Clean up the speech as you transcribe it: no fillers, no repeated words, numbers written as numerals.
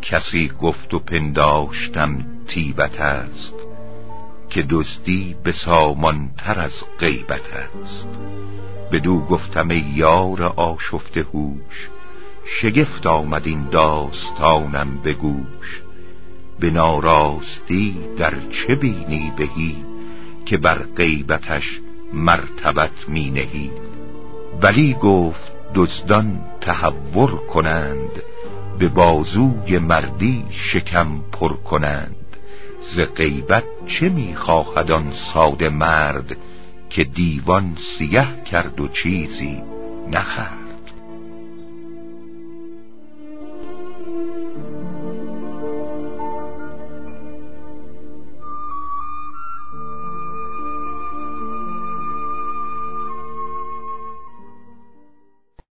کسی گفت و پنداشتم طیبت است، که دزدی به سامان تر از غیبت است. بدو گفتم ای یار آشفته هوش، شگفت آمد این داستانم به گوش. به ناراستی در چه بینی بهی، که بر غیبتش مرتبت می نهی. ولی گفت دزدان تهور کنند، به بازوی مردی شکم پر کنند. ز غیبت چه می خواهد آن ساده مرد، که دیوان سیه کرد و چیزی نخورد.